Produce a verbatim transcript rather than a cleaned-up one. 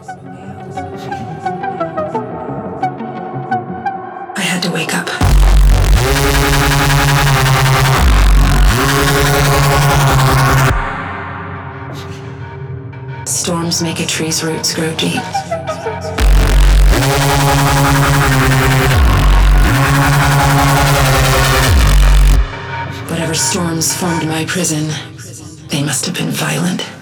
I had to wake up. Storms make a tree's roots grow deep. Whatever storms formed my prison, they must have been violent.